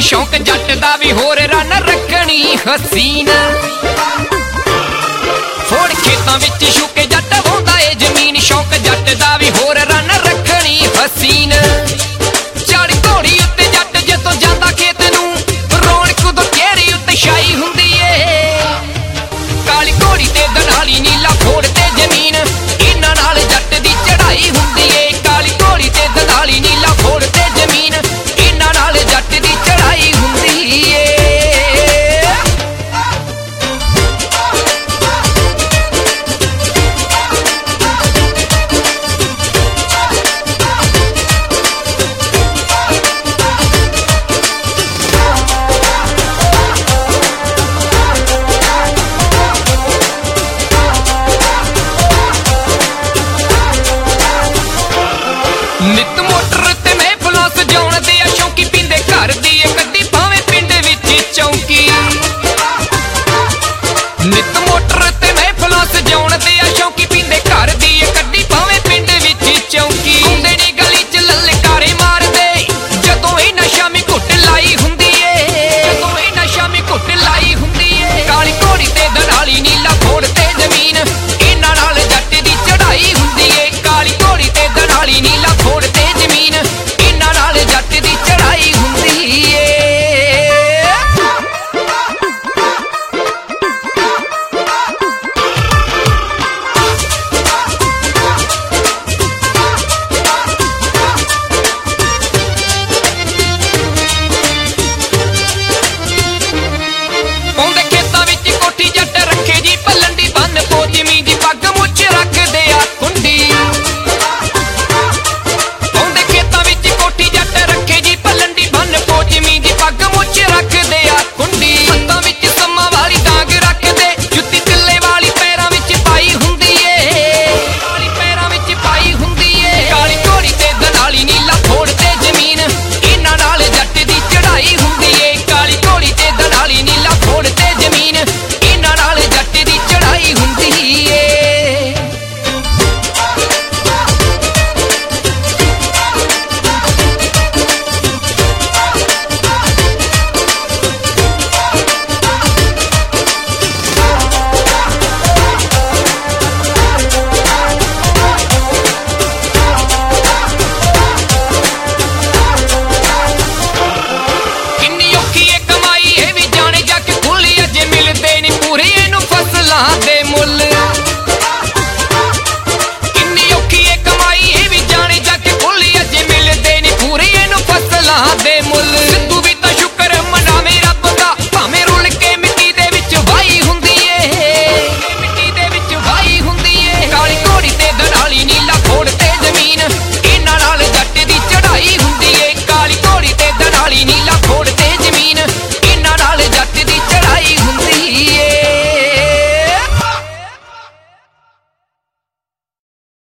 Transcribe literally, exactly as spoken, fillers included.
शौक जट दा भी होर रन रखनी हसीन। फोड़ खेतां विच छुके जट वाउंदा ए जमीन, शौक जट दा भी होर रन रखनी हसीन। चढ़ घोड़ी उत्ते जट जदों जांदा खेत नूं, रौणक उदों चेहरे उत्ते छाई हुंदी ए। काली घोड़ी ते दनाली नीला फोड़ ते जमीन, इन्हां नाल जट दी चढ़ाई हुंदी ए। काली घोड़ी ते दनाली नीला फोड़ ते जमीन, इन्हां नाल जट दी चढ़ाई हुंदी ए। नित मोटर ते महफिलों सजाउण दे आ शौकी, पींदे घर दी गड्डी भावें पिंड विच चौंकी। नित मोटर ते महफिलों सजाउण दे आ शौकी, पींदे घर दी गड्डी भावें पिंड विच चौंकी। आउंदे ने गली च ललकारे मारदे जदों इन्हां शामी घुੱਟ लाई हुंदी ए। जदों इन्हां शामी घुੱਟ लाई हुंदी ए। काली घोड़ी ते दनाली नीला फोड़ ते जमीन, इन्हां नाल जट दी चढ़ाई हुंदी ए। काली घोड़ी ते दनाली नीला फोड़ ते